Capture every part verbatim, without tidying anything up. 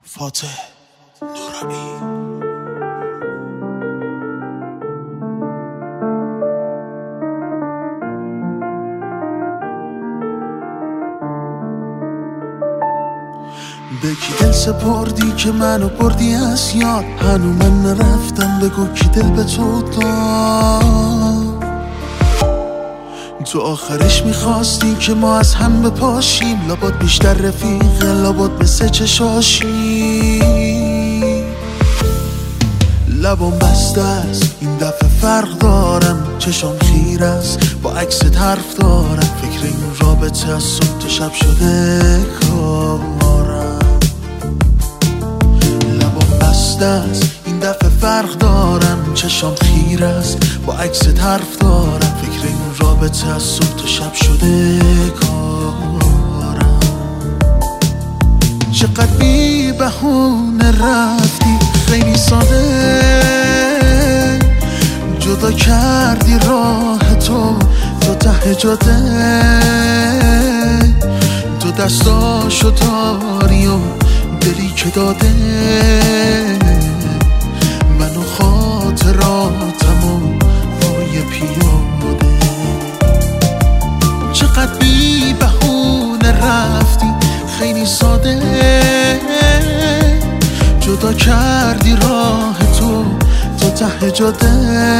فاتح نورمی. به کی دل سپردی که منو بردی از یاد؟ هنو من نرفتم، بگو کی دل به تو داد؟ تو آخرش میخواستی که ما از هم بپاشیم، لابد بیشتر رفیق، لابد مثل چشاشی. لبام بسته است این دفعه فرق دارم، چشام خیر است با عکست حرف دارم. فکر این رابطه از صبح تا شب شده کارم. لبام بسته است این دفعه فرق دارم، چشام خیر است با عکست حرف دارم. فکر این رابطه از صبح تا شب شده کارم. چقدر بی بهونه رفتی، خیلی ساده جدا کردی راه تو تو ته جاده. تو دستاشو داری و دلی که داده، من و خاطراتم و پای پیاده. چقدر بی بهونه رفتی، خیلی ساده جدا کردی راه تو تو ته جاده.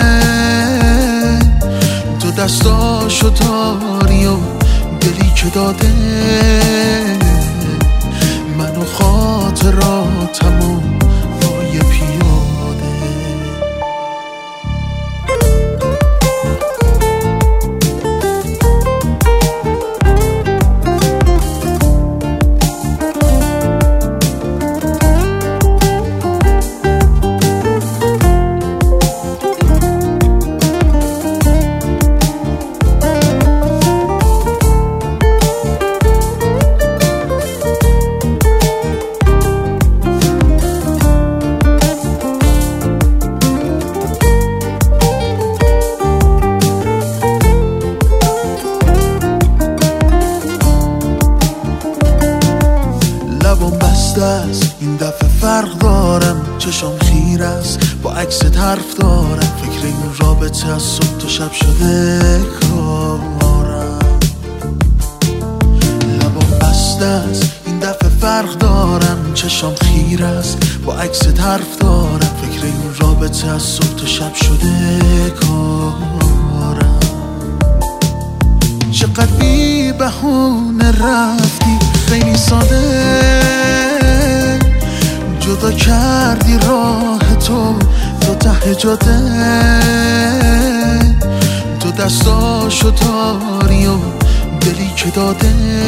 تو دستاشو داری و دلی که داده، من و خاطراتم و پای پیاده. این دفعه فرق دارم، چشام خیر است با عکست حرف دارم. فکر این رابطه از صبح تا شب شده کارم. لبام بسته است این دفعه فرق دارم، چشام خیر است با عکست حرف دارم. فکر این رابطه از صبح تا شب شده کارم. چقدر بی بهونه رفتی، خیلی ساده جدا کردی راه تو تو ته جاده. تو دستاشو داری و دلی که داده،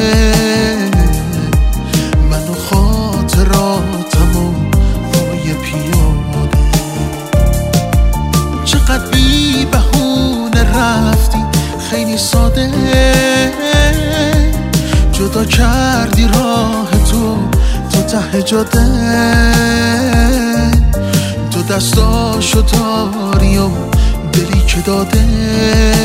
من و خاطراتم و پای پیاده. چقدر بی بهونه رفتی، خیلی ساده جدا کردی راه تو تو ته جاده. تو دستاشو داری و دلی که داده،